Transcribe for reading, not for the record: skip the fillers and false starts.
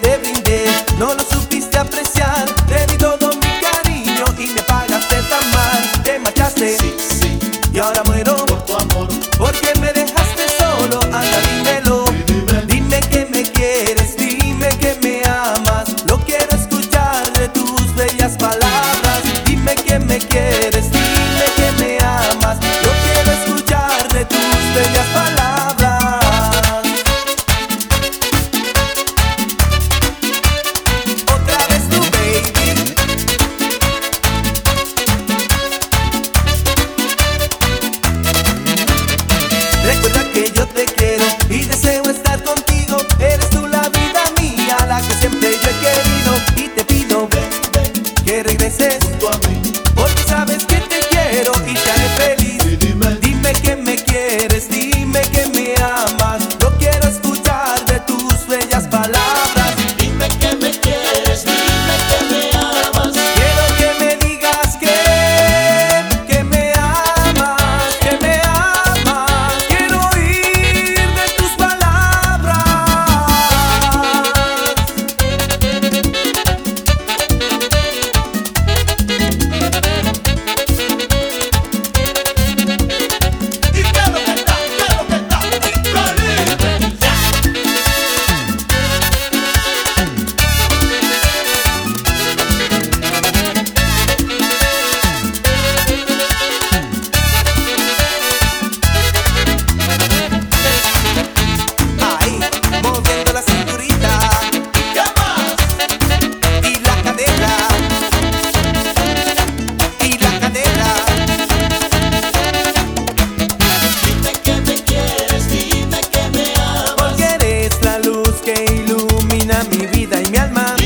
te brindé no lo supiste apreciar. Te di todo mi cariño y me pagaste tan mal. Te marchaste, Sí, sí, y ahora muero por tu amor. porque me dejaste solo. Anda, dímelo, dime que me quieres, dime que me amas. Lo quiero escuchar de tus bellas palabras. Dime que me quieres, dime que me amas. Lo quiero escuchar de tus bellas palabras. Otra vez tu baby. Recuerda que yo te quiero y deseo estar contigo. Eres tú la vida mía, la que siempre yo he querido. Y te pido que regreses, Junto a mí, porque sabes que te quiero y te haré feliz. y dime, Dime que me quieres, dime que me amas. Lo quiero escuchar de tus bellas palabras. dime que me quieres, dime que me amas. Quiero que me digas que me amas, que me amas. Quiero oír de tus palabras. Y quiero que está, caliente. Ahí, moviendo la cinturita ¿Qué más? y la cadera. Y la cadera. Dime que me quieres, dime que me amas. Porque eres la luz que ilumina mi vida y mi alma.